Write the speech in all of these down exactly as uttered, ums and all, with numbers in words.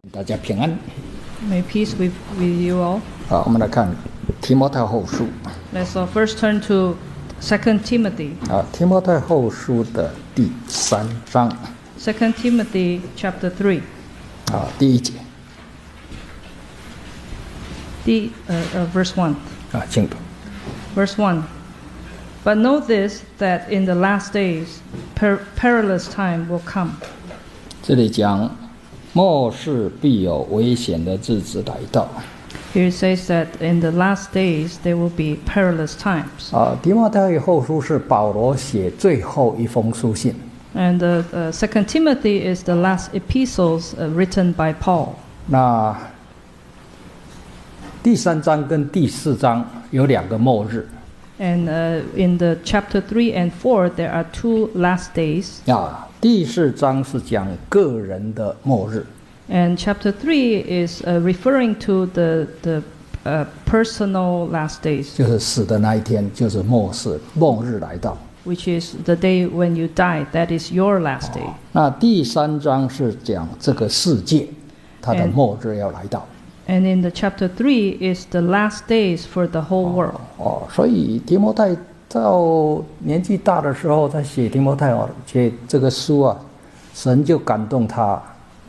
大家平安。 May peace with, with you all. 好，我们来看提摩太后书。 Let's uh, first turn to Second Timothy. 啊，提摩太后书的第三章。 Second Timothy chapter three. 啊，第一节。 The, uh, uh, verse one. 啊，请读。 Verse one. But know this, that in the last days per perilous time will come. 这里讲末世必有危险的日子来到。 Here it says that in the last days there will be perilous times. 啊，提摩太后书是保罗写最后一封书信。 And uh, uh, Second Timothy is the last epistles uh, written by Paul. 那第三章跟第四章有两个末日。 And uh, in the chapter three and four, there are two last days. 啊，第四章是讲个人的末日。 And chapter three is uh, referring to the, the uh, personal last days, 就是死的那一天，就是末世末日来到。 which is the day when you die. That is your last day. 那第三章是讲这个世界，它的 And- 末日要来到。 And in the chapter three is the last days for the whole world. 哦，所以提摩太到年纪大的时候，在写提摩太哦，写这个书啊，神就感动他。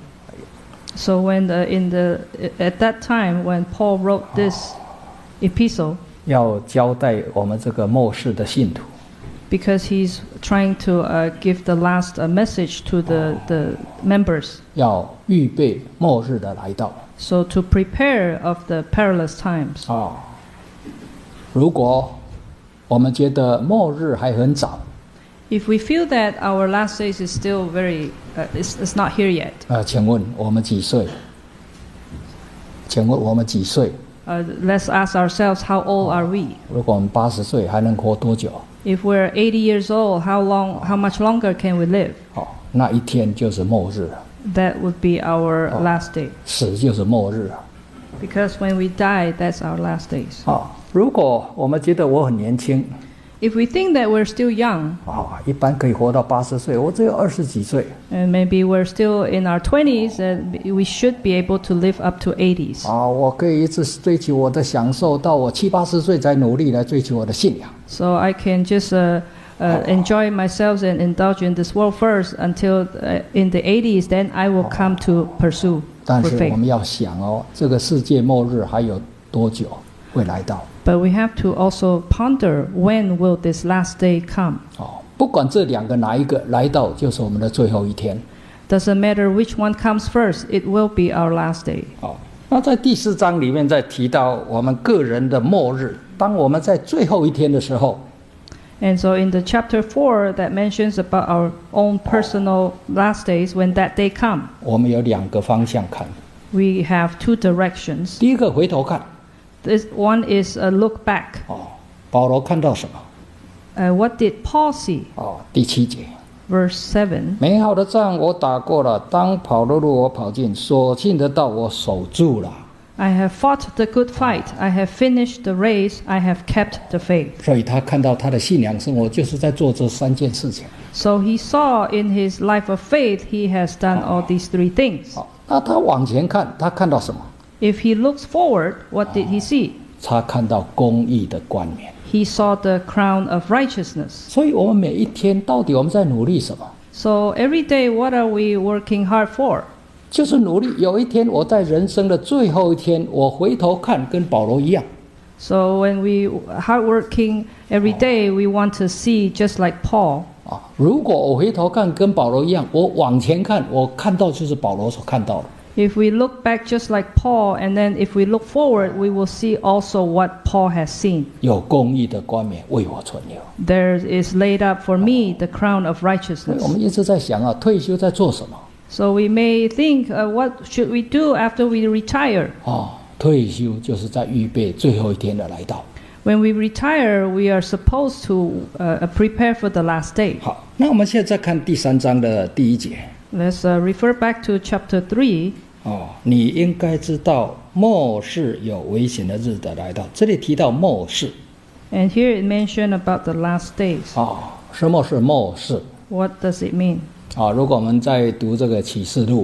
So when the, in the at that time when Paul wrote this epistle, 要交代我们这个末世的信徒， because he's trying to uh, give the last uh, message to the, the members, 要预备末日的来到。 so to prepare of the perilous times. 啊，如果我们觉得末日还很早， If we feel that our last days is still very, uh, it's, it's not here yet, 啊，请问我们几岁？请问我们几岁？ uh, let's ask ourselves, how old are we? 如果我们八十岁，还能活多久？ If we're eighty years old, how long, how much longer can we live? 哦，那一天就是末日了， That would be our last day. 死就是末日了。 Because when we die, that's our last days. 啊，如果我们觉得我很年轻， If we think that we're still young, 啊，一般可以活到八十岁，我只有二十几岁， and maybe we're still in our twenties, and we should be able to live up to eighties. 啊，我可以一直追求我的享受，到我七八十岁才努力来追求我的信仰。 So I can just uh, uh, enjoy myself and indulge in this world first until uh, in the eighties, then I will come to pursue 但 for 是 faith. 我们要想哦，这个世界末日还有多久会来到？ But we have to also ponder, when will this last day come? 哦，不管这两个哪一个来到，就是我们的最后一天。 Doesn't matter which one comes first, it will be our last day. 哦，那在第四章里面再提到我们个人的末日，当我们在最后一天的时候， And so in the chapter four that mentions about our own personal last days, when that day come, 我们有两个方向看。 we have two directions. 第一个回头看， This one is a look back. 哦，保罗看到什么？ Uh, what did Paul see? 哦，第七节， Verse seven. 美好的仗我打过了，当跑的路我跑尽，所信的道我守住了。 I have fought the good fight. I have finished the race. I have kept the faith. 所以他看到他的信仰生活就是在做这三件事情。 So he saw in his life of faith, he has done all these three things. 好，那他往前看，他看到什么？ If he looks forward, what did he see? 他看到公义的冠冕。 He saw the crown of righteousness. 所以，我们每一天到底我们在努力什么？ So every day, what are we working hard for? 就是努力。有一天，我在人生的最后一天，我回头看，跟保罗一样。 So when we hard working every day, we want to see just like Paul. 啊，如果我回头看跟保罗一样，我往前看，我看到就是保罗所看到的。 If we look back just like Paul, and then if we look forward, we will see also what Paul has seen. 有公义的冠冕为我存留。 There is laid up for me the crown of 所以我 righteousness. 们一直在想啊，退休在做什么？ So we may think, uh, what should we do after we retire? 啊，退休就是在预备最后一天的来到。 When we retire, we are supposed to uh, prepare for the last day. 好，那我们现在再看第三章的第一节。 Let's uh, refer back to chapter three. 哦，你应该知道末世有危险的日子来到。这里提到末世。 And here it mentioned about the last days. 啊，什么是末世？ What does it mean? 啊，如果我们在读这个启示录，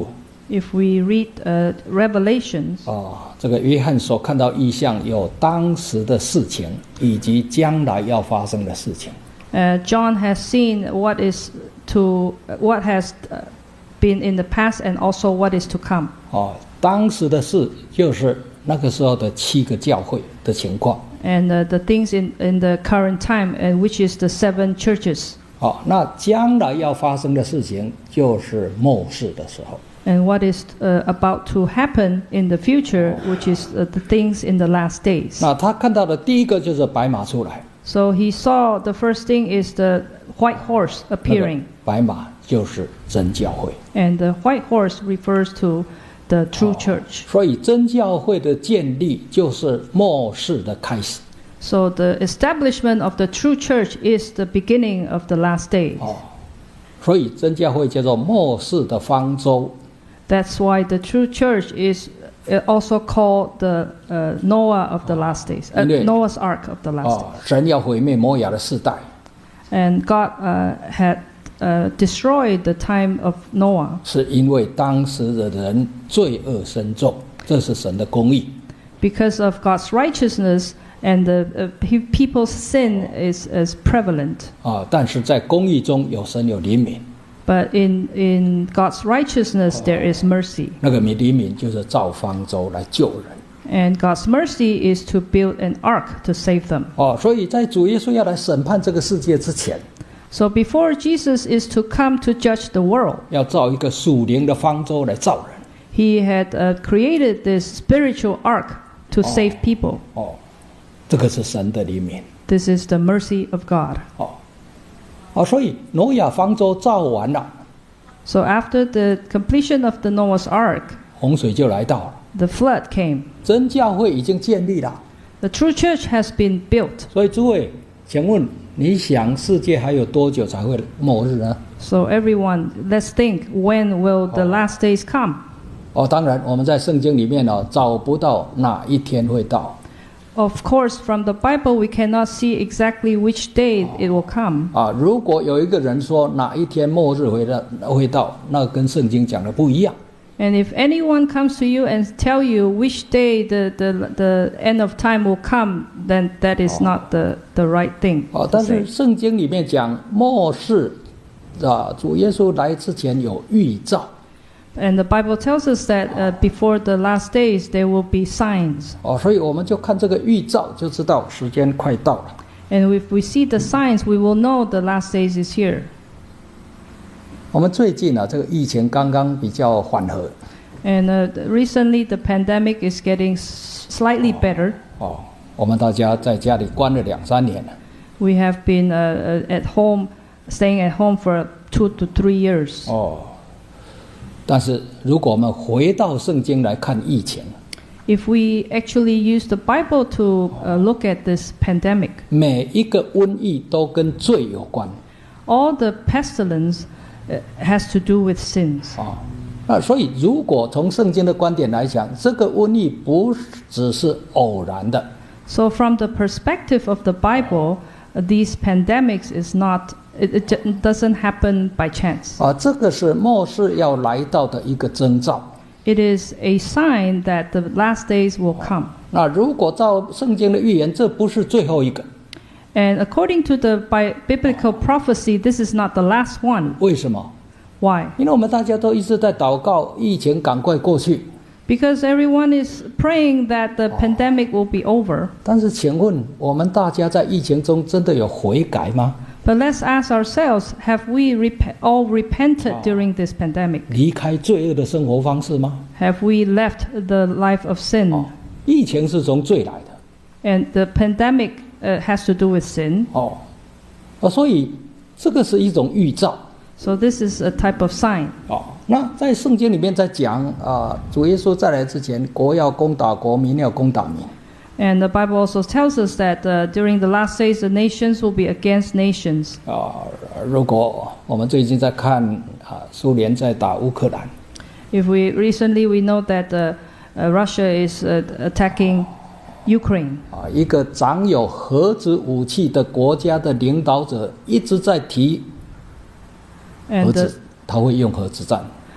If we read uh, Revelations, 哦，这个约翰所看到异象有当时的事情，以及将来要发生的事情。 uh, John has seen what is to what has uh, been in the past and also what is to come. 哦，当时的事就是那个时候的七个教会的情况。 And uh, the things in, in the current time, uh, which is the seven churches. 好，那将来要发生的事情就是末世的时候。 And what is uh, about to happen in the future, which is uh, the things in the last days. 那他看到的第一个就是白马出来。 So he saw the first thing is the white horse 那个 appearing. 白马就是真教会。 And the white horse refers to the true church. 所以真教会的建立就是末世的开始。 So the establishment of the true church is the beginning of the last days. 哦，所以真教会叫做末世的方舟。 That's why the true church is uh, also called the uh, Noah of the last days, uh, 因为- Noah's Ark of the last 哦，神要毁灭摩亚的世代。 days. And God uh, had uh, destroyed the time of Noah 是因为当时的人罪恶深重，这是神的公义。 because of God's righteousness, and the uh, pe- people's sin is, is prevalent. 啊，但是在公义中有神有怜悯， But in, in God's righteousness, there is mercy. 那个怜悯就是造方舟来救人。 And God's mercy is to build an ark to save them. 哦，所以在主耶稣要来审判这个世界之前， So before Jesus is to come to judge the world, 要造一个属灵的方舟来造人。 he had uh, created this spiritual ark to save people. 哦，这个是神的怜悯。 This is the mercy of God. 哦，哦，所以挪亚方舟造完了， So after the completion of the Noah's ark, 洪水就来到了， the flood came. 真教会已经建立了。 The true church has been built. 所以诸位，请问你想世界还有多久才会末日呢？ So everyone, let's think, when will the last days come? 哦，当然我们在圣经里面呢、哦、找不到哪一天会到。 Of course, from the Bible, we cannot see exactly which day it will come. 啊，如果有一个人说哪一天末日会到会到，那跟圣经讲的不一样。 And if anyone comes to you and tell you which day the, the, the end of time will come, then that is not the, the right thing 哦， to 但是 say. 圣经里面讲末世，啊，主耶稣来之前有预兆。 And the Bible tells us that uh, before the last days, there will be signs. 哦，所以我们就看这个预兆，就知道时间快到了。 And if we see the signs, we will know the last days is here. 我们最近啊，这个疫情刚刚比较缓和。 And uh, recently, the pandemic is getting s- slightly better. 哦，我们大家在家里关了两三年了。 We have been uh, uh, at home, staying at home for two to three years. 哦，但是如果我们回到圣经来看疫情， If we actually use the Bible to uh, look at this pandemic, 每一个瘟疫都跟罪有关。 all the pestilence uh, has to do with sins. 啊，那所以如果从圣经的观点来讲，这个瘟疫不只是偶然的， So from the perspective of the Bible, uh, these pandemics is not, it, it ju- doesn't happen by chance. 啊，这个是末世要来到的一个征兆。 It is a sign that the last days will come. 那如果照圣经的预言，这不是最后一个， And according to the bi- biblical prophecy, this is not the last one. 为什么？ Why? 因为我们大家都一直在祷告，疫情赶快过去。 Because everyone is praying that the pandemic will be over. 但是，请问我们大家在疫情中真的有悔改吗？ But let's ask ourselves, have we rep- all repented during this pandemic? 离开罪恶的生活方式吗？ Have we left the life of sin? 哦，疫情是从罪来的。 And the pandemic uh, has to do with sin. 哦，哦，所以这个是一种预兆。 So this is a type of sign. 哦，那在圣经里面在讲啊、主耶稣再来之前，国要攻打国，民要攻打民。 And the Bible also tells us that uh, during the last days, the nations will be against nations. 啊、如果我们最近在看啊、苏联在打乌克兰， If we recently we know that uh, uh, Russia is uh, attacking Ukraine, 啊、一个掌有核子武器的国家的领导者一直在提核 and 子 the, 他会用核子战。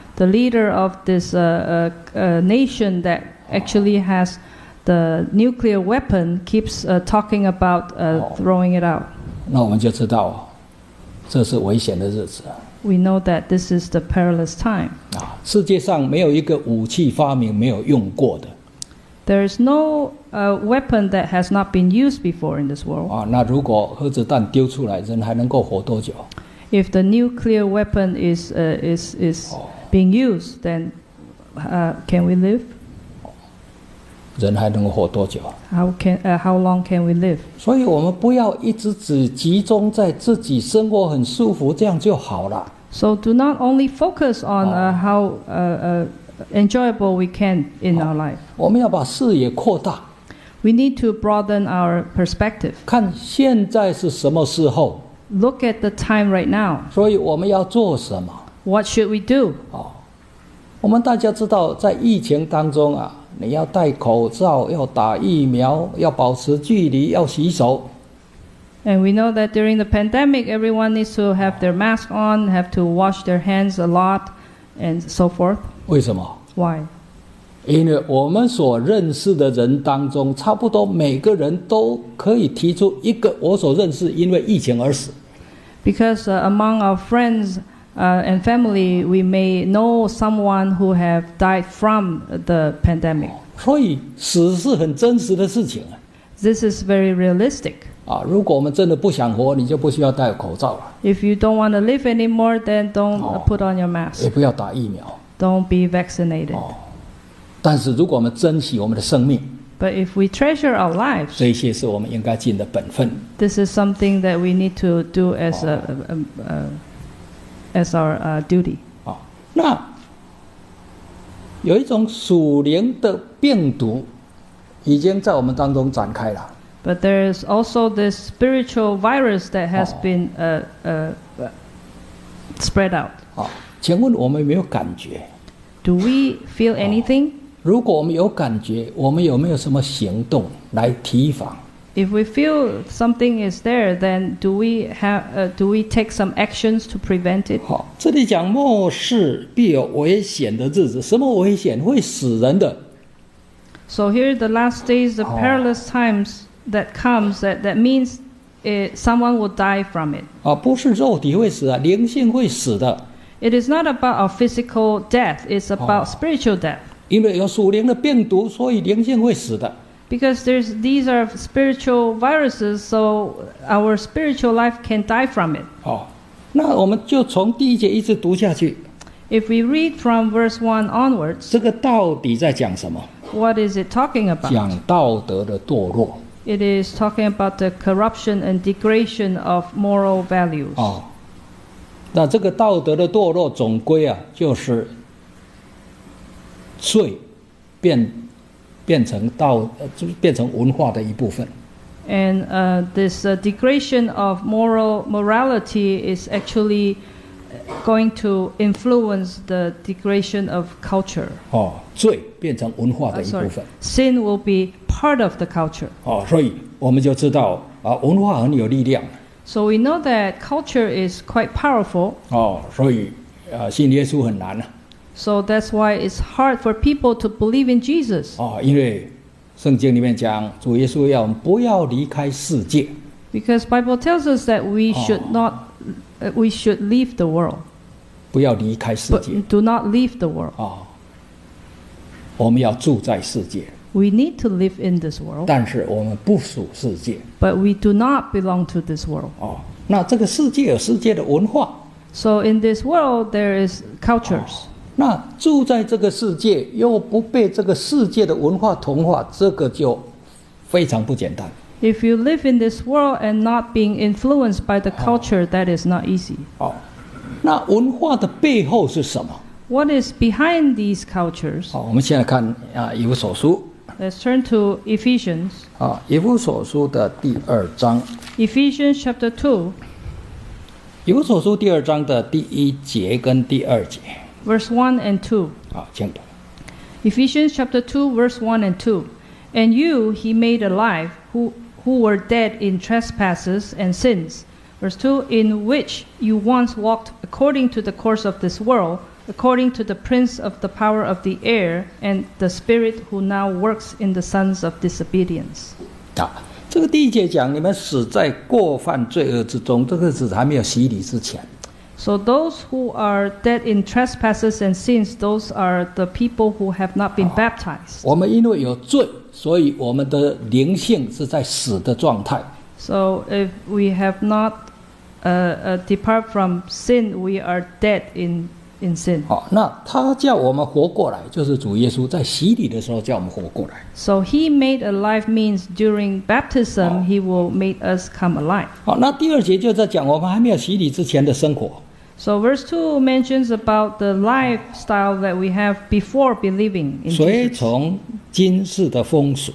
the leader of this uh, uh, uh, nation that actually has the nuclear weapon keeps uh, talking about uh, Oh. throwing it out. 那我们就知道这是危险的日子 We know that this is the perilous time. 啊！世界上没有一个武器发明没有用过的 There is no uh, weapon that has not been used before in this world. 啊！那如果核子弹丢出来，人还能够活多久？ If the nuclear weapon is uh, is is being used, then uh, can we live? 人还能够活多久？ How can uh, how long can we live? 所以我们不要一直只集中在自己生活很舒服，这样就好了。 So do not only focus on uh, how uh, uh, enjoyable we can in our life. 我们要把视野扩大， We need to broaden our perspective. 看现在是什么时候， Look at the time right now. 所以我们要做什么？ What should we do? 哦，我们大家知道，在疫情当中啊，你要戴口罩，要打疫苗，要保持距离，要洗手。 And we know that during the pandemic, everyone needs to have their mask on, have to wash their hands a lot, and so forth. 为什么？ Why? 因为我们所认识的人当中，差不多每个人都可以提出一个我所认识因为疫情而死。 Because uh, among our friends uh, and family, we may know someone who have died from the pandemic. 所以死是很真实的事情啊！ This is very realistic. 啊，如果我们真的不想活，你就不需要戴口罩了， If you don't want to live anymore, then don't uh, Oh. put on your 也 mask. 不要打疫苗。 Don't be vaccinated. 哦，但是如果我们珍惜我们的生命， But if we treasure our lives, 这些是我们应该尽的本分。 this is something that we need to do as a, a, a, a as our uh, duty. 啊，那有一种属灵的病毒已经在我们当中展开了。 But there is also this spiritual virus that has Oh. been uh, uh, spread out. 啊，请问我们有没有感觉？ Do we feel anything? 如果我们有感觉，我们有没有什么行动来提防？ If we feel something is there, then do we have? Uh, do we take some actions to prevent it? 好，这里讲末世必有危险的日子，什么危险？会死人的。 So here, the last days, the Oh. perilous times that comes. That that means it, someone will die from it. 啊，不是肉体会死啊，灵性会死的， It is not about our physical death. It's about Oh. spiritual death. 因为有属灵的病毒，所以灵性会死的。 Because there's these are spiritual viruses, so our spiritual life can die from it. 哦，那我们就从第一节一直读下去， If we read from verse one onwards, 这个到底在讲什么？ what is it talking about? 讲道德的堕落。 It is talking about the corruption and degradation of moral values. 哦，那这个道德的堕落，总归啊，就是罪变变成道，呃就变成文化的一部分。 And uh, this uh, degradation of moral morality is actually going to influence the degradation of culture. 哦，罪变成文化 Uh, 的一部 sorry, 分。 sin will be part of the culture. 哦，所以我们就知道啊，文化很有力量。 So we know that culture is quite powerful. 哦，所以呃，信耶稣很难啊。 So that's why it's hard for people to believe in Jesus. 哦，因为圣经里面讲，主耶稣要我们不要离开世界。 Because Bible tells us that we should not, uh, we should leave the world, 不要离开世界 but do not leave the world. 啊、我们要住在世界， We need to live in this world, 但是我们不属世界 but we do not belong to this world. 哦。那这个世界有世界的文化， So in this world there is cultures. 那住在这个世界又不被这个世界的文化同化，这个就非常不简单。 If you live in this world and not being influenced by the culture, that is not easy. 哦，那文化的背后是什么？ What is behind these cultures? 好，我们现在看啊，以弗所书 Let's turn to Ephesians. 啊，以弗所书的第二章， Ephesians chapter two, 以弗所书第二章的第一节跟第二节 verse one and two. 啊，请读。 Ephesians chapter two, verse one and two. And you he made alive, who, who were dead in trespasses and sins. Verse two, in which you once walked according to the course of this world, according to the prince of the power of the air, and the spirit who now works in the sons of disobedience. 啊，这个第一节讲你们死在过犯罪恶之中，这个是还没有洗礼之前。 So those who are dead in trespasses and sins, those are the people who have not been baptized. 我们因为有罪，所以我们的灵性是在死的状态。 So if we have not uh, uh, depart from sin, we are dead in in sin. 好，那他叫我们活过来，就是主耶稣在洗礼的时候叫我们活过来。 So he made alive means during baptism, he will make us come alive. 好，那第二节就在讲我们还没有洗礼之前的生活。 So verse two mentions about the lifestyle that we have before believing in 随 Jesus. 从今世的风俗。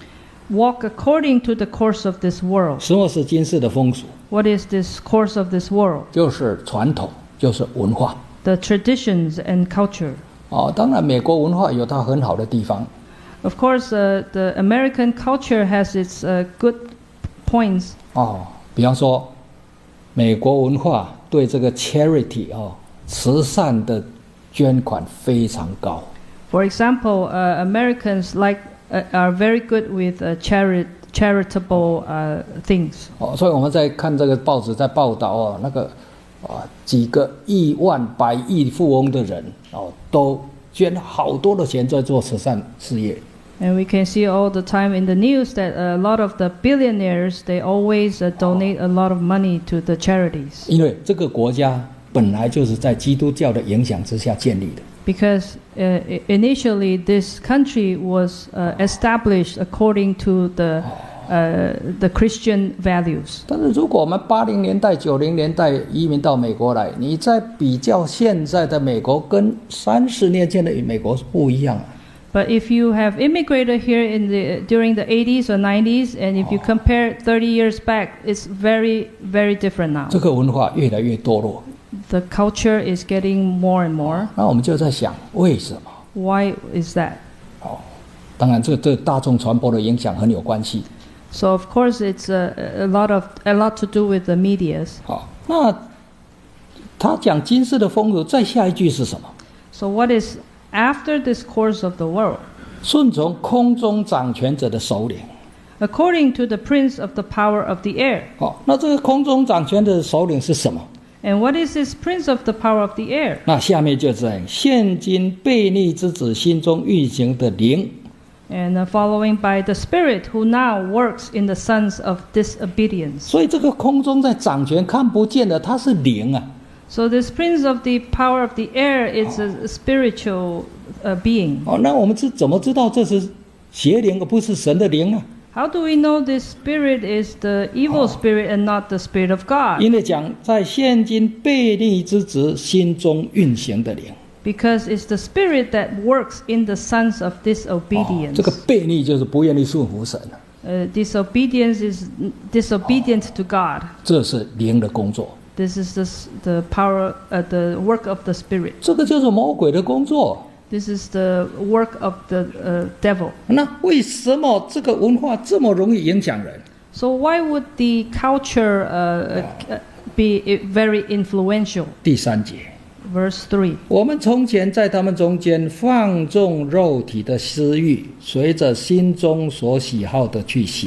Walk according to the course of this world. 什么是今世的风俗？ What is this course of this world? 就是传统，就是文化。 The traditions and culture. 哦，当然美国文化有它很好的地方。 Of course, uh, the American culture has its uh, good points. 哦，比方说，美国文化对这个 charity 哦，慈善的捐款非常高。 For example, uh, Americans like uh, are very good with uh, chari- charitable uh, things. 哦，所以我们在看这个报纸在报道哦，那个啊几个亿万百亿富翁的人哦，都捐好多的钱在做慈善事业。 And we can see all the time in the news that a lot of the billionaires, they always uh, donate a lot of money to the charities. 因为这个国家本来就是在基督教的影响之下建立的。 Because uh, i- initially this country was uh, established according to the uh, the Christian values. 但是如果我们八零年代、九零年代移民到美国来，你再比较现在的美国跟三十年前的美国是不一样啊。 But if you have immigrated here in the during the eighties or nineties, and if you compare thirty years back, it's very very different now. 这个文化越来越堕落。 The culture is getting more and more. 那我们就在想，为什么？ Why is that? 哦，当然这这大众传播的影响很有关系。 So of course it's a, a lot of a lot to do with the medias. 好，那他讲今世的风俗，再下一句是什么？ So what is after this course of the world? 顺从空中掌权者的首领。 According to the prince of the power of the air. 好，那这个空中掌权的首领是什么？ And what is this prince of the power of the air? 那下面就在现今悖逆之子心中运行的灵。 And uh, following by the spirit who now works in the sons of disobedience. 所以这个空中在掌权看不见的，它是灵啊。 So this prince of the power of the air is a, a spiritual uh, being. 哦，那我们是怎么知道这是邪灵而不是神的灵呢？ How do we know this spirit is the evil spirit and not the spirit of God? 因为讲在现今悖逆之子心中运行的灵。 Because it's the spirit that works in the sons of 哦 disobedience. 这个悖逆就是不愿意顺服神， Uh, disobedience is disobedient to God. 这是灵的工作。 This is the, s- the power, uh, the work of the spirit. 这个就是魔鬼的工作。 This is the work of the uh, devil. 那为什么这个文化这么容易影响人？ So why would the culture uh, uh, be uh, very influential? 第三节， Verse three. 我们从前在他们中间放纵肉体的私欲，随着心中所喜好的去行。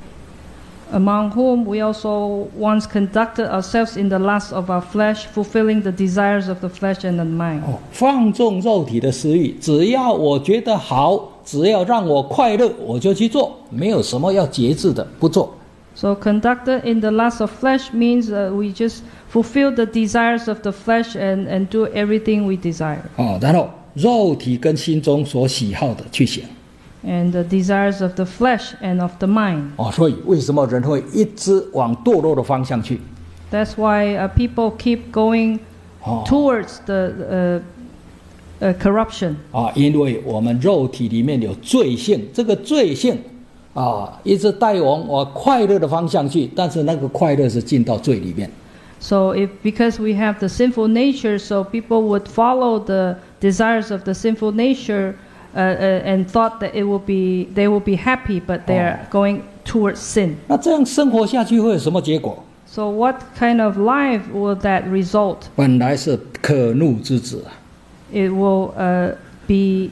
Among whom we also once conducted ourselves in the lust of our flesh, fulfilling the desires of the flesh and the mind. 哦，放纵肉体的私欲，只要我觉得好，只要让我快乐，我就去做，没有什么要节制的，不做。 So conducted in the lust of flesh means uh, we just fulfill the desires of the flesh and, and do everything we desire. 哦，然后肉体跟心中所喜好的去行。 And the desires of the flesh and of the mind. 哦，所以为什么人会一直往堕落的方向去？ That's why uh, people keep going 哦， towards the uh, uh, corruption. 啊，因为我们肉体里面有罪性，这个罪性啊，一直带往我快乐的方向去，但是那个快乐是进到罪里面。 So if because we have the sinful nature, so people would follow the desires of the sinful nature uh, uh, and thought that it will be they will be happy, but they are going towards sin. 那这样生活下去会有什么结果？ So what kind of life will that result? 本来是可怒之子啊， it will uh, be.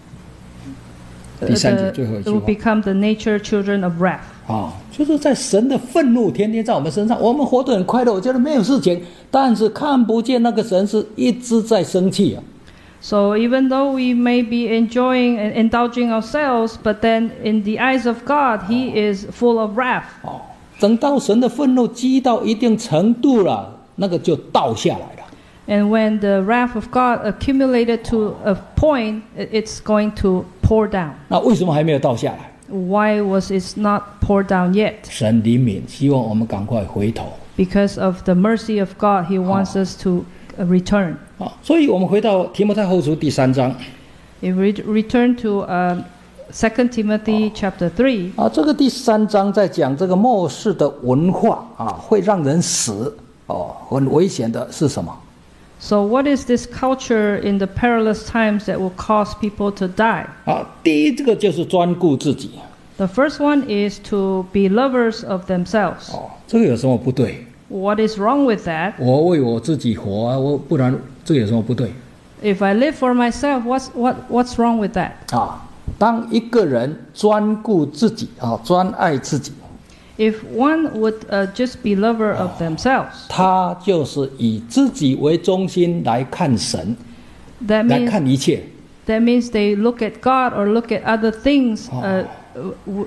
uh, 第三节 the- 最后一 it 句 will 话 become the nature children of wrath. 啊，就是在神的愤怒天天在我们身上，我们活得很快乐，我觉得没有事情，但是看不见那个神是一直在生气啊。 So even though we may be enjoying and indulging ourselves, but then in the eyes of God, He is full of wrath. 哦，等到神的愤怒积到一定程度了，那个就倒下来了。 And when the wrath of God accumulated to a point, i- it's going to pour down. 那为什么还没有倒下来？ Why was it not poured down yet? 神怜悯，希望我们赶快回头 Because of the mercy of God, He wants us to uh, return. 啊。所以我们回到提摩太后书第三章 If we return to um, Second Timothy chapter three, 啊，这个第三章在讲这个末世的文化啊，会让人死哦，很危险的是什么？ so what is this culture in the perilous times that will cause people to die? 啊，第一这个就是专顾自己 The first one is to be lovers of themselves. 哦，这个有什么不对？ What is wrong with that? 我为我自己活啊，我不然这有什么不对 If I live for myself, what's, what, what's wrong with that? 啊？当一个人专顾自己啊，专爱自己， If one would uh, just be lover of themselves, 他就是以自己为中心来看神， that 来 means 看一切。 that means they look at God or look at other things uh, w-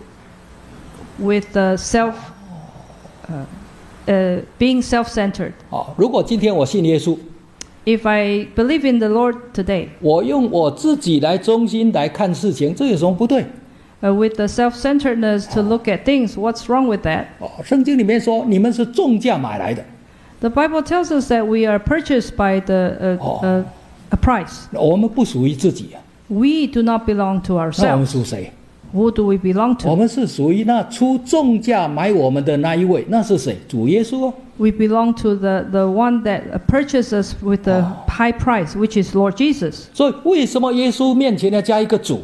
with uh, self, uh, uh, being self-centered. 啊，如果今天我信耶稣， If I believe in the Lord today, 我用我自己来中心来看事情，这有什么不对？ uh, with the self-centeredness to look at things, what's wrong with that? 哦，圣经里面说你们是重价买来的， The Bible tells us that we are purchased by the uh, uh, a price. 我们不属于自己啊， We do not belong to 那我们 ourselves. 属谁？ Who do we belong 我 to? 们是属于那出重价买我们的那一位，那是谁？主耶稣啊。 We belong to the, the one that purchased us with the high price, which is Lord Jesus. 所以为什么耶稣面前要加一个主？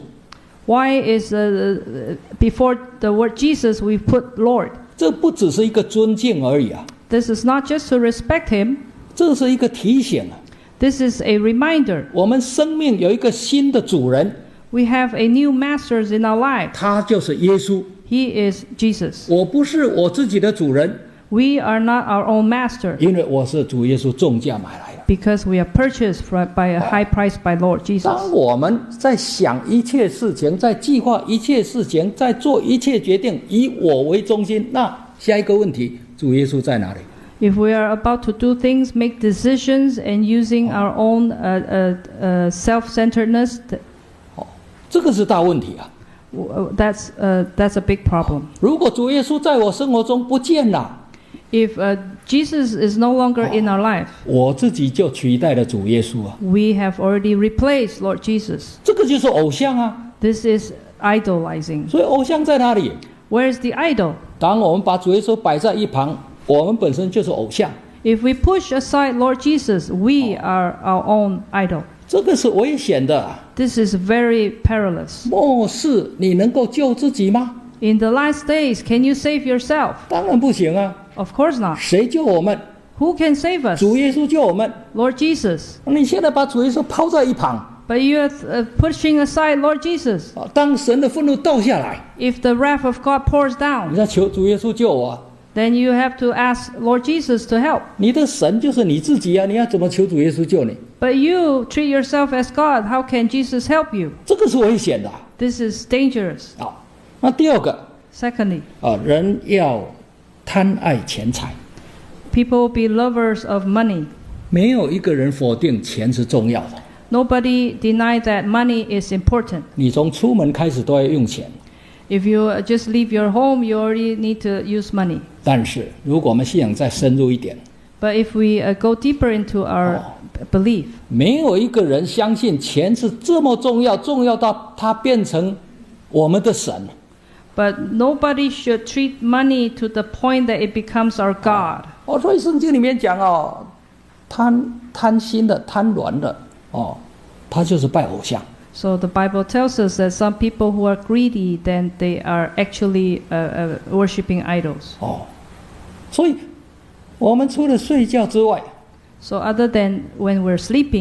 Why is uh, before the word Jesus we put Lord? 这不只是一个尊敬而已啊， This is not just to respect Him. 这是一个提醒啊。 This is a reminder. 我们生命有一个新的主人， We have a new master in our life. 他就是耶稣。 He is Jesus. 我不是我自己的主人， We are not our own master 因为我是主耶稣重价买来的。 because we are purchased for, by a high price by Lord Jesus. 当我们在想一切事情，在计划一切事情，在做一切决定，以我为中心，那下一个问题，主耶稣在哪里？ If we are about to do things, make decisions, and using our own uh, uh, uh, self-centeredness, th- 哦，这个是大问题啊！ w- that's uh, that's a big problem. 如果主耶稣在我生活中不见了， If uh, Jesus is no longer in our life, 我自己就取代了主耶稣啊！ we have already replaced Lord Jesus. 这个就是偶像啊！ This is idolizing. 所以偶像在哪里？ Where is the idol? 当我们把主耶稣摆在一旁，我们本身就是偶像， If we push aside Lord Jesus, we are our own idol. 这个是危险的。 This is very perilous. 末世你能够救自己吗？ In the last days, can you save yourself? 当然不行啊！ Of course not. 谁救我们？ Who can save us? 主耶稣救我们。 Lord Jesus. 你现在把主耶稣抛在一旁， But you are uh, pushing aside Lord Jesus. 啊，当神的愤怒倒下来， If the wrath of God pours 你 down, 要求主耶稣救我啊。 then you have to ask Lord Jesus to help. 你的神就是你自己啊，你要怎么求主耶稣救你？ But you treat yourself as God. How can Jesus help you? 这个是危险的啊。 This is dangerous. 啊那第二个 Secondly, 啊，人要贪爱钱财， people be lovers of money. 没有一个人否定钱是重要的。 Nobody deny that money is important. 你从出门开始都要用钱， If you uh, just leave your home, you already need to use money. 但是如果我们信仰再深入一点， But if we uh, go deeper into our b- belief, 没有一个人相信钱是这么重要，重要到它变成我们的神。 but nobody should treat money to the point that it becomes our God. 哦，所以圣经里面讲哦，贪贪心的、贪婪的哦，他就是拜偶像。 So the Bible tells us that some people who are greedy, then they are actually uh, uh, worshiping idols. 哦，所以我们除了睡觉之外， So other than when we're sleeping,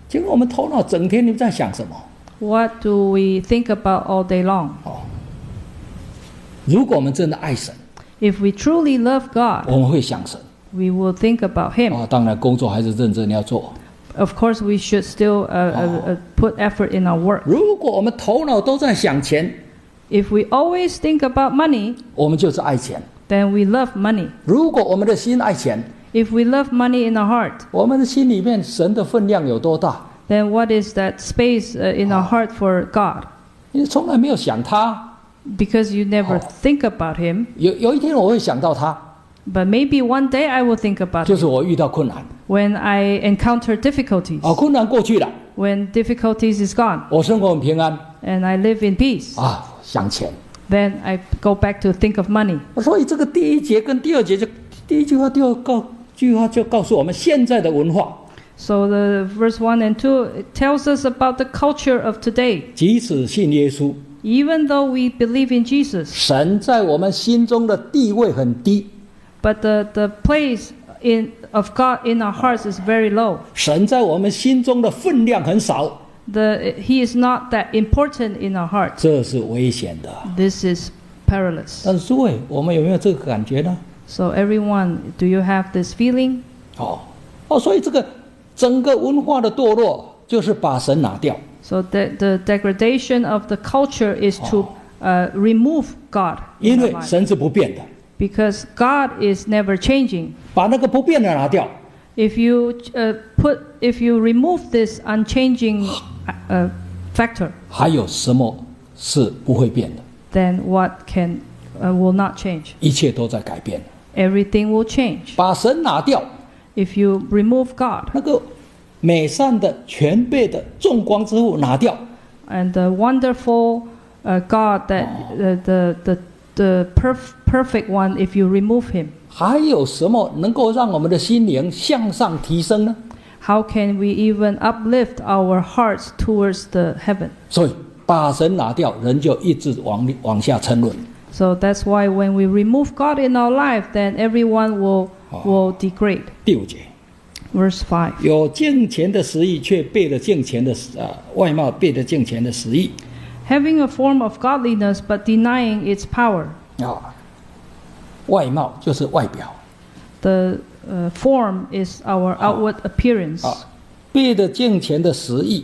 请问我们头脑整天你们在想什么？ What do we think about all day long? 哦，如果我们真的爱神， If we truly love God, 我们会想神。 we will think about Him. 啊，当然工作还是认真要做。 Of course, we should still uh, uh, uh, put effort in our work. 如果我们头脑都在想钱， If we always think about money, 我们就是爱钱。 then we love money. 如果我们的心爱钱， If we love money in our heart, 我们的心里面神的分量有多大？ then what is that space uh, in our heart for God? 你从来没有想他。 Because you never think about Him. 有有一天我会想到他， But maybe one day I will think about 就 Him 是我遇到困难， when I encounter difficulties. 哦，困难过去了， When difficulties is gone 我生活很平安 and I live in peace, 啊，想钱。 then I go back to think of money. 所以这个第一节跟第二节就第一句话、第二告句话就告诉我们现在的文化， So the verse one and two it tells us about the culture of today. 即使信耶稣， Even though we believe in Jesus, 神在我们心中的地位很低， but the, the place in, of God in our hearts is very low. 神在我们心中的分量很少， The, he is not that important in our hearts. 这是危险的。 This is perilous. 但是诸位，我们有没有这个感觉呢？ So everyone, do you have this feeling? 哦哦，所以这个整个文化的堕落，就是把神拿掉。 So the, the degradation of the culture is to uh, remove God 因 in 为 our life. 神是不变的， Because God is never changing. 把那个不变的拿掉， If you uh, put, if you remove this unchanging uh, factor, 还有什么是不会变的？ then what can uh, will not change? 一切都在改变。 Everything will change. 把神拿掉， If you remove God 那个美善的、全备的、众光之父拿掉， and the wonderful uh, God that uh, the the the perf- perfect one, if you remove Him, 还有什么能够让我们的心灵向上提升呢？ how can we even uplift our hearts towards the heaven? 所以把神拿掉，人就一直往往下沉沦。 So that's why when we remove God in our life, then everyone will will degrade. 第五节， Verse five. 有敬虔的实意，却背了敬虔的啊、呃、外貌，背了敬虔的实意 Having a form of godliness but denying its power. 啊。外貌就是外表 The uh, form is our outward appearance. 啊，背了敬虔的实意，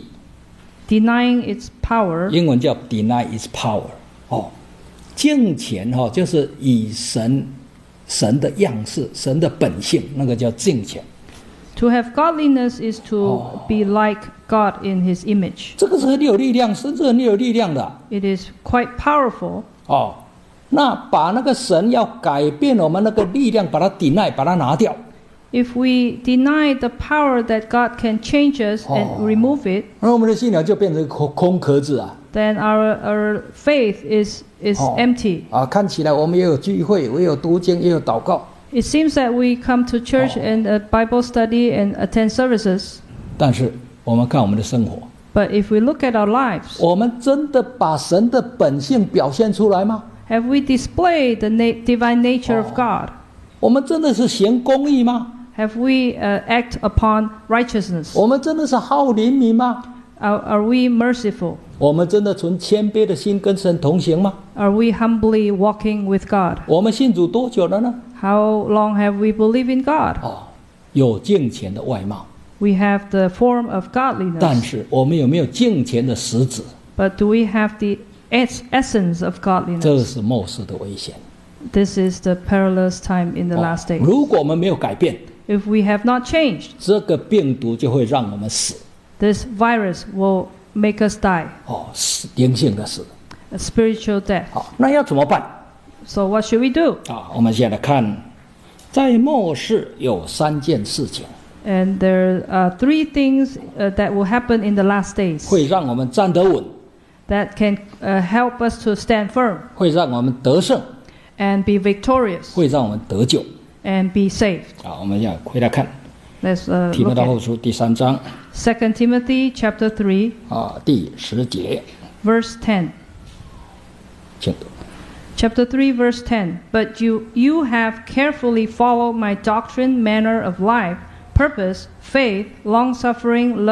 Denying its power. 英文叫 deny its power 哦。敬虔哈、哦，就是以神神的样式、神的本性，那个叫敬虔。 To have godliness is to be like God in His image. 这个是很有力量，甚至很有力量的 It is quite powerful. 哦。那把那个神要改变我们那个力量，把它抵赖，把它拿掉。 If we deny the power that God can change us and remove it, 那我们的信仰就变成空空壳子啊 then our our faith is is empty. 啊！看起来我们也有聚会，也有读经，也有祷告， It seems that we come to church and uh, Bible study and attend services, 但是我们看我们的生活， but if we look at our lives, 我们真的把神的本性表现出来吗？ have we displayed the na- divine nature of God? 我们真的是行公义吗？ Have we uh, act upon righteousness? 我们真的是好怜悯吗？ Are, are we merciful? 我们真的存谦卑的心跟神同行吗？ Are we humbly walking with God? 我们信主多久了呢？ How long have we believed in God? 哦，有敬虔的外貌， We have the form of 但 godliness, 是我们有没有敬虔的实质？ but do we have the es- essence of 这 godliness? 是末世的危险。 This is the perilous time in the 哦 last days. 如果我们没有改变， If we have not changed, 这个病毒就会让我们死。 this virus will make us die, 哦，死灵性的死。 a spiritual death. 好，那要怎么办？ So what should we do? 啊，我们现在看，在末世有三件事情 And there are three things uh, that will happen in the last days 会让我们站得稳， that can uh, help us to stand firm 会让我们得胜， and be victorious 会让我们得救。 and be saved. 啊，我们要回来看 Let's uh, 提摩 look 太后 at 书第三章 Second Timothy chapter three, 啊第十节， verse ten. 请读。 Chapter three, verse ten. But you, you have carefully followed my doctrine, manner of life, purpose, faith, long-suffering, love,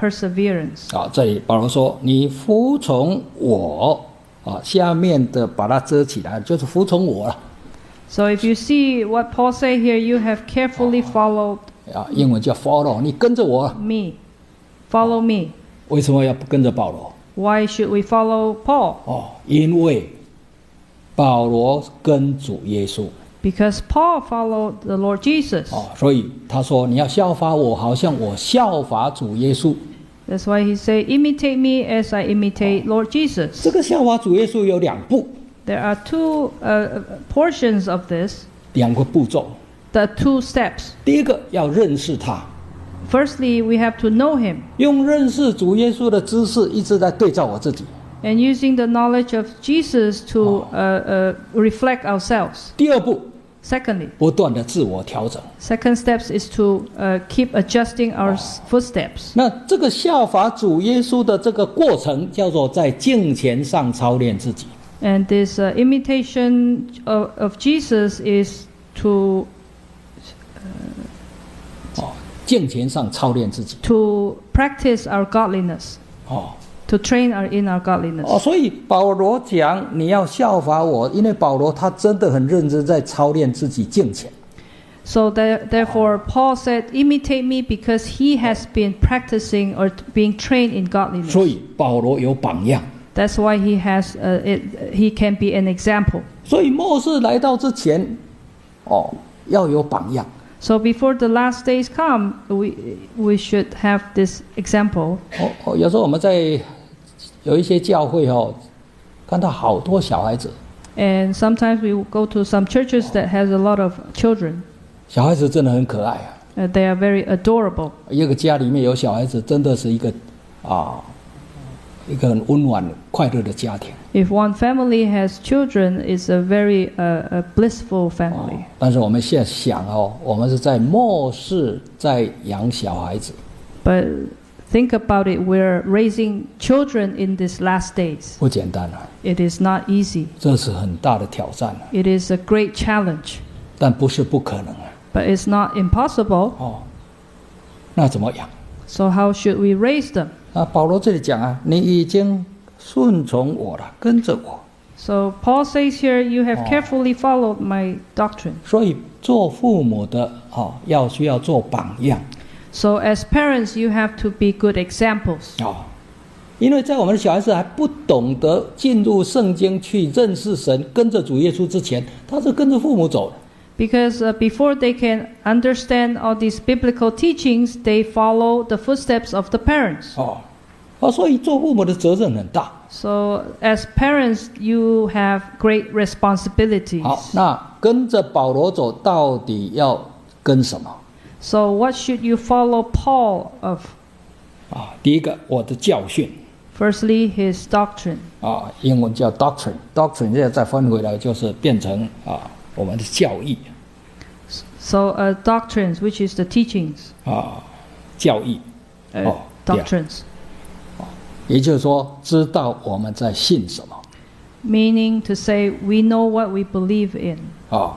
perseverance. 啊，这里保罗说：“你服从我。”啊，下面的把它遮起来，就是服从我了。 So if you see what Paul say here, you have carefully followed 啊，英文叫 follow， 你跟着我。 me. Follow me. 为什么要不跟着保罗？ Why should we follow Paul? 哦，因为保罗跟主耶稣。 Because Paul followed the Lord Jesus. 哦，所以他说你要效法我，好像我效法主耶稣。 That's why he say, imitate me as I imitate Lord Jesus. 这个效法主耶稣有两步， There are two uh, portions of this, 两个步骤。 the two steps. 第一个要认识他， Firstly, we have to know him. 用认识主耶稣的知识一直在对照我自己。 And using the knowledge of Jesus to uh, uh, reflect ourselves. 第二步， Secondly, 不断的自我调整。 second steps is to uh, keep adjusting our s- footsteps. 那这个效法主耶稣的这个过程，叫做在敬虔上操练自己。 And this uh, imitation of, of Jesus is to 哦，敬虔上操练自己。 to practice our godliness, 哦 to train our in our godliness. 哦，所以保罗讲你要效法我，因为保罗他真的很认真在操练自己敬虔。 So there, therefore, Paul said, "Imitate me," because he has been practicing or t- being trained in godliness. 所以保罗有榜样。 That's why he has uh, it, he can be an example. 所以末世来到之前，哦，要有榜样。 So before the last days come, we we should have this example. 哦哦，有时候我们在有一些教会哦，看到好多小孩子， And sometimes we go to some churches that has a lot of children. 小孩子真的很可爱啊。 Uh, they are very adorable. 一个家里面有小孩子，真的是一个啊，一个很温暖快乐的家庭。 If one family has children, it's a very uh, a blissful 哦 family. 但是我们现在想哦，我们是在末世在养小孩子， But think about it, we're raising children in these last days. 不简单啊， It is not easy. 这是很大的挑战啊， It is a great challenge, 但不是不可能啊。 but it's not impossible. 哦，那怎么养？ So how should we raise them? 啊，保罗这里讲啊，你已经顺从我了，跟着我， So Paul says here, you have Oh. carefully followed my doctrine. 所以做父母的哦，要需要做榜样 So as parents, you have to be good examples. 哦，因为在我们的小孩子还不懂得进入圣经去认识神，跟着主耶稣之前，他是跟着父母走的。 Because uh, before they can understand all these biblical teachings, they follow the footsteps of the parents. 哦，哦，所以做父母的责任很大。 So as parents, you have great responsibilities. 好，那跟着保罗走，到底要跟什么？ So what should you follow Paul of? 啊，第一个，我的教训 Firstly, his doctrine. 啊，英文叫 doctrine，doctrine 现在再翻回来就是变成啊我们的教义 So uh, doctrines, which is the teachings, 啊，教义， uh, Oh, yeah. doctrines. 也就是说，知道我们在信什么 Meaning to say, we know what we believe in. 啊。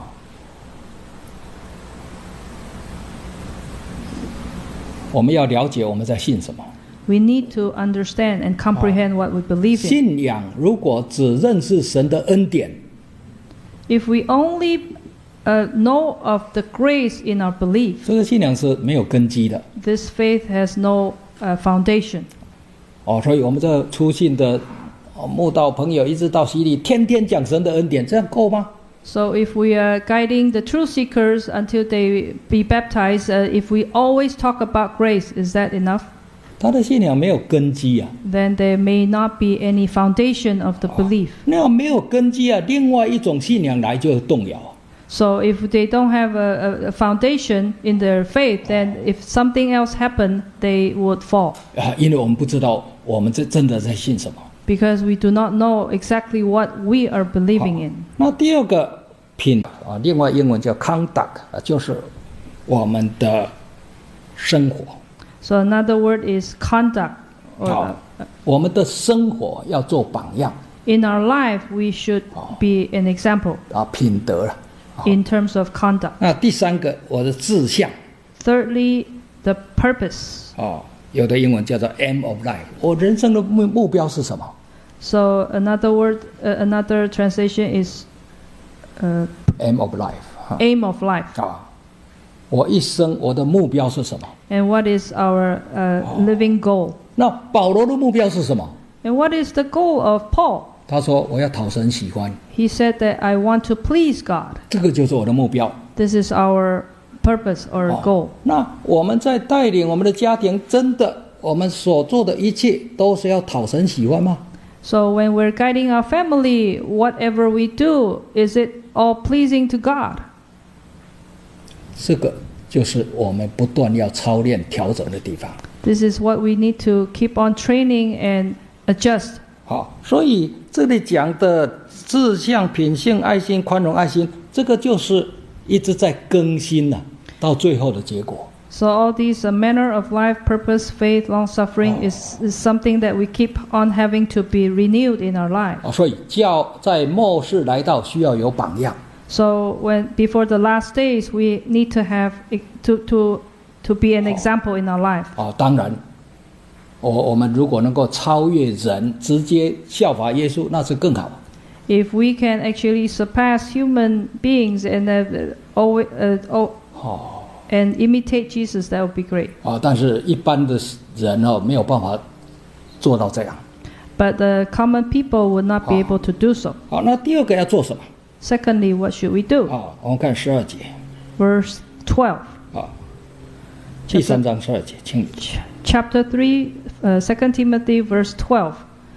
我们要了解我们在信什么。 We need to understand and comprehend what we believe in. 信仰如果只认识神的恩典， If we only uh, know of the grace in our belief, 这个信仰是没有根基的 this faith has no uh, foundation. 哦。所以我们这初信的哦慕道朋友，一直到洗礼，天天讲神的恩典，这样够吗？ So if we are guiding the truth seekers until they be baptized, uh, if we always talk about grace, is that enough? 他的信仰没有根基啊， Then there may not be any foundation of the belief. 那样没有根基啊，另外一种信仰来就动摇。 So if they don't have a, a, a foundation in their faith, then if something else happened, they would fall. 啊，因为我们不知道我们这真的在信什么。 Because we do not know exactly what we are believing in. 那第二个品啊，另外英文叫 conduct 啊，就是我们的生活。 So another word is conduct. Or, 好 uh, 我们的生活要做榜样 in our life, we should be an example 啊，品德了。 in terms of conduct. 那第三个，我的志向 Thirdly, the purpose. 啊， 有的英文叫做 aim of life。我人生的目目标是什么？ So another word, uh, another translation is uh, aim of life 哈 aim of life. 啊，我一生我的目标是什么？ And what is our uh, living goal? 那保罗的目标是什么？ And what is the goal of Paul? 他说我要讨神喜欢， He said that I want to please God. 这个就是我的目标。 This is our purpose or 哦 goal. 那我们在带领我们的家庭，真的我们所做的一切都是要讨神喜欢吗？ So when we're guiding our family, whatever we do, is it all pleasing to God? 这个就是我们不断要操练调整的地方。 This is what we need to keep on training and adjust. 好，所以这里讲的志向、品性、爱心、宽容、爱心，这个就是一直在更新呐、啊，到最后的结果。 So all these uh, manner of life, purpose, faith, long-suffering is, is something that we keep on having to be renewed in our life. 啊，所以教在末世来到，需要有榜样。 So when before the last days, we need to have to to to be an example in our life. 啊，当然，我我们如果能够超越人，直接效法耶稣，那是更好。 If we can actually surpass human beings and uh, always, uh, oh, 哦 and imitate Jesus, that would be great. 啊，但是一般的人哦，没有办法做到这样。 But the common people would not be Oh. able to do so. 好，那第二个要做什么？ Secondly, what should we do? 啊，我们看十二节 Verse twelve, 啊，第三章十二节，请你。 ch- chapter three, uh, Second Timothy, verse twelve.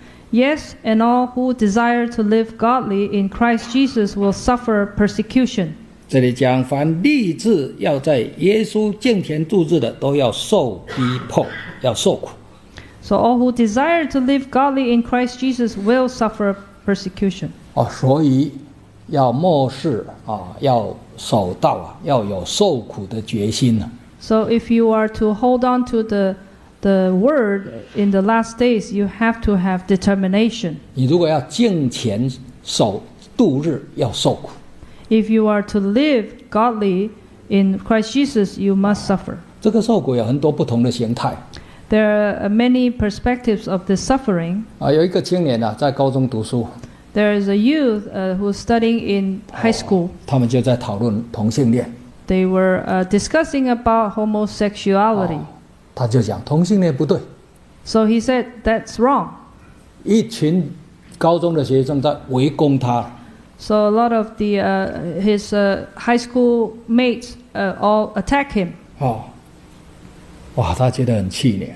Yes, and all who desire to live godly in Christ Jesus will suffer persecution. 这里讲，凡立志要在耶稣敬虔度日的，都要受逼迫，要受苦。 So all who desire to live godly in Christ Jesus will suffer persecution. 哦，所以要漠视啊，要守道啊，要有受苦的决心啊。 So if you are to hold on to the the word in the last days, you have to have determination. 你如果要敬虔守度日，要受苦。 If you are to live godly in Christ Jesus, you must suffer. 这个受苦有很多不同的形态 There are many perspectives of this suffering. 啊。有一个青年啊，在高中读书， There is a youth uh, who's studying in high school. 他们就在讨论同性恋。 They were uh, discussing about homosexuality. 他就讲同性恋不对， So he said that's wrong. 一群高中的学生在围攻他。 So a lot of the uh, his uh, high school mates uh, all attack him. 哦，哇，他觉得很气馁，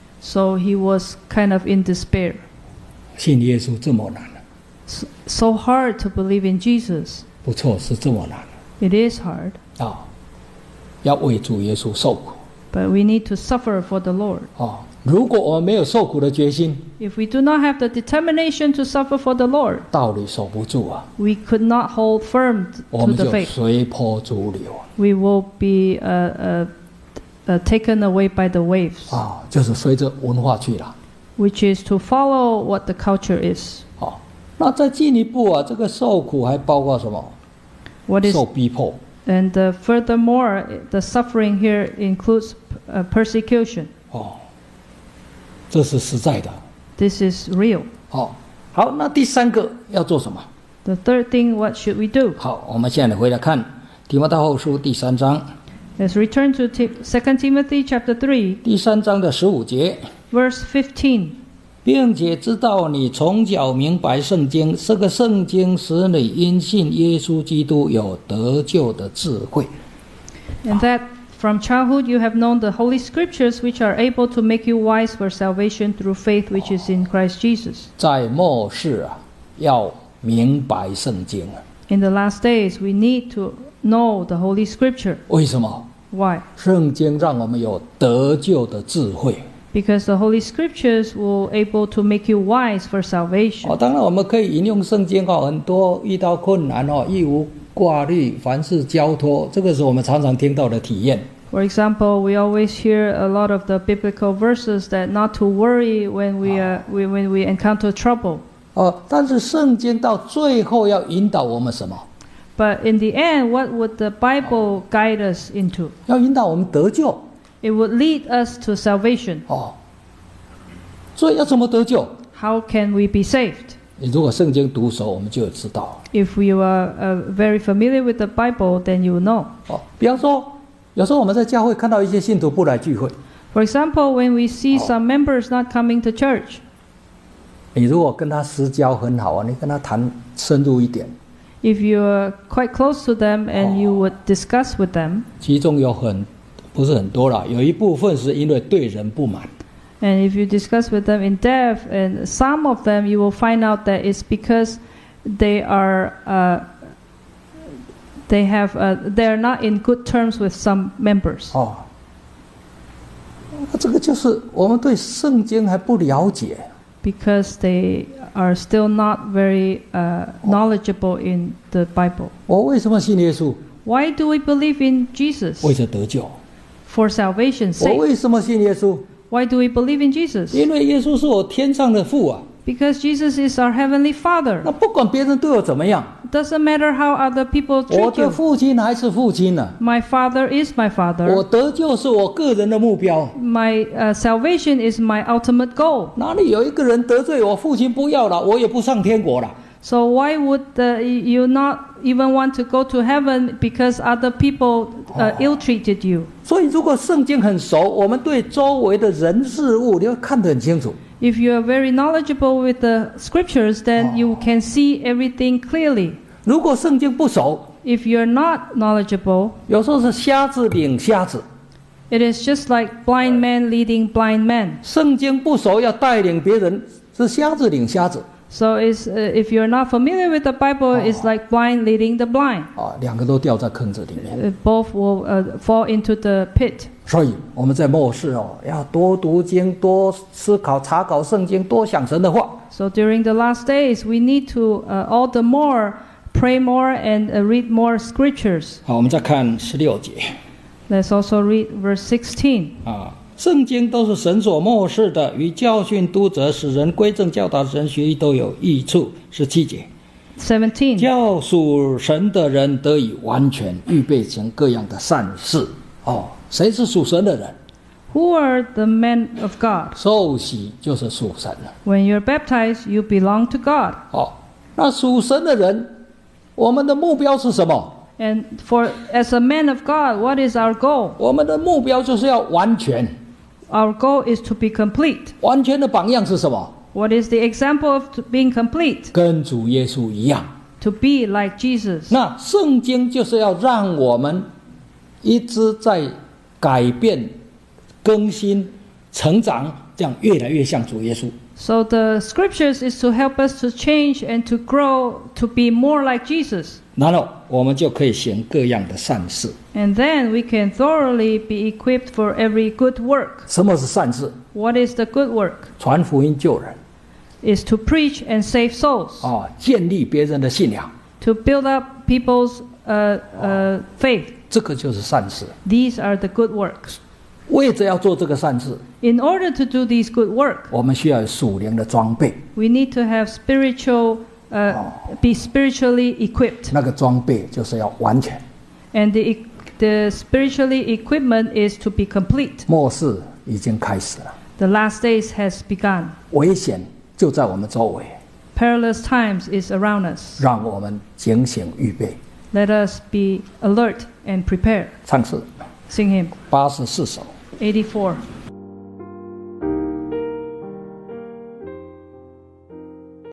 So he was kind of in despair. 信耶稣这么难， So, so hard to believe in Jesus. 不错，是这么难 It is hard, 啊，要为主耶稣受苦 but we need to suffer for the Lord. 啊。如果我们没有受苦的决心， If we do not have the determination to suffer for the Lord, 道理守不住啊， we could not hold firm t- 我 to 们 the 就 faith. 随波逐流 We will be uh, uh, uh, taken away by the waves, 啊，就是随着文化去了 which is to follow what the culture is. 啊。那再进一步啊，这个受苦还包括什么？ What is 受逼迫 and uh, furthermore, the suffering here includes uh, persecution. 哦，这是实在的。 This is real. 哦，好，那第三个要做什么？ The third thing, what should we do? 好，我们现在回来看提摩太后书第三章， Let's return to Ti- Second Timothy chapter three, 第三章的十五节， verse fifteen. 并且知道你从小明白圣经，这个圣经使你因信耶稣基督有得救的智慧。 And that from childhood you have known the holy scriptures which are able to make you wise for salvation through faith which is in Christ Jesus. 在末世啊，要明白圣经啊。 In the last days we need to know the holy scripture. 为什么？ Why? 圣经让我们有得救的智慧。 Because the holy scriptures will able to make you wise for salvation. 哦，当然我们可以引用圣经哦，很多遇到困难哦，义无挂虑，凡事交托，这个是我们常常听到的体验。 For example, we always hear a lot of the biblical verses that not to worry when we, uh, we when we encounter trouble. 哦，但是圣经到最后要引导我们什么？ But in the end, what would the Bible guide us into? 要引导我们得救。 It would lead us to salvation. 哦，所以要怎么得救？ How can we be saved? 你如果圣经读熟，我们就知道。 If you are uh, very familiar with the Bible, then you will know. 哦，比方说，有时候我们在教会看到一些信徒不来聚会， For example, when we see some members not coming to church, 你如果跟他私交很好啊，你跟他谈深入一点， if you are quite close to them and you would discuss with them, 其中有很不是很多啦，有一部分是因为对人不满。 and if you discuss with them in depth, and some of them you will find out that it's because they are uh, they have uh, they are not in good terms with some members. 哦，那这个就是我们对圣经还不了解。 Because they are still not very uh, knowledgeable in the Bible. 我为什么信耶稣？ Why do we believe in Jesus? 为着得救。 For salvation's 我 sake. 为什么信耶稣？ Why do we believe in Jesus? 因为耶稣是我天上的父啊。 Because Jesus is our heavenly 那 Father. 不管别人对我怎么样， Doesn't matter how other people 我 treat 的 you. 父亲还是父亲呢、 My Father is my 我 Father. 得救是我个人的目标。 My uh, salvation is my ultimate goal. 哪里有一个人得罪我父亲不要了，我也不上天国了。 So why would uh, you not even want to go to heaven because other people uh, ill-treated you? 所以，如果圣经很熟，我们对周围的人事物，你会看得很清楚。 If you are very knowledgeable with the scriptures, then you can see everything clearly. 如果圣经不熟， If you're not knowledgeable, 有时候是瞎子领瞎子。 it is just like blind man leading blind man. 圣经不熟，要带领别人，是瞎子领瞎子。 So it's, uh, if you're not familiar with the Bible, it's like blind leading the blind. 啊，两个都掉在坑子里面。 Uh, both will uh, fall into the pit. 所以我们在末世哦，要多读经，多思考、查考圣经，多想神的话。 So during the last days, we need to uh, all the more pray more and uh, read more scriptures. 好，我们再看十六节 Let's also read verse sixteen. 啊，圣经都是神所默示的，与教训、督责、使人归正、教导人学艺都有益处。十七节， seventeen. 叫属神的人得以完全，预备成各样的善事。哦，谁是属神的人？ Who are the men of God? 受洗就是属神了。 When you're baptized, you belong to God. 哦，那属神的人，我们的目标是什么？ And for as a man of God, what is our goal? 我们的目标就是要完全。 Our goal is to be complete. 完全的榜样是什么？ What is the example of to being complete? 跟主耶稣一样。 To be like Jesus. 那圣经就是要让我们一直在改变、更新、成长，这样越来越像主耶稣。 So the scriptures is to help us to change and to grow to be more like Jesus. 然后我们就可以行各样的善事。 And then we can thoroughly be equipped for every good work. 什么是善事？ What is the good work? 传福音救人 Is to preach and save souls. 啊，建立别人的信仰， To build up people's uh, uh, faith. 这个就是善事。 These are the good works. 为着要做这个善事， In order to do these good work, 我们需要有属灵的装备。 we need to have spiritual, uh, be spiritually equipped. 那个装备就是要完全。 And the, e- the spiritually equipment is to be complete. 末世已经开始了， The last days has begun. 危险就在我们周围， Perilous times is around us. 让我们警醒预备。 Let us be alert and prepared. 唱诗 Sing hymn 八十四首。 eighty-four.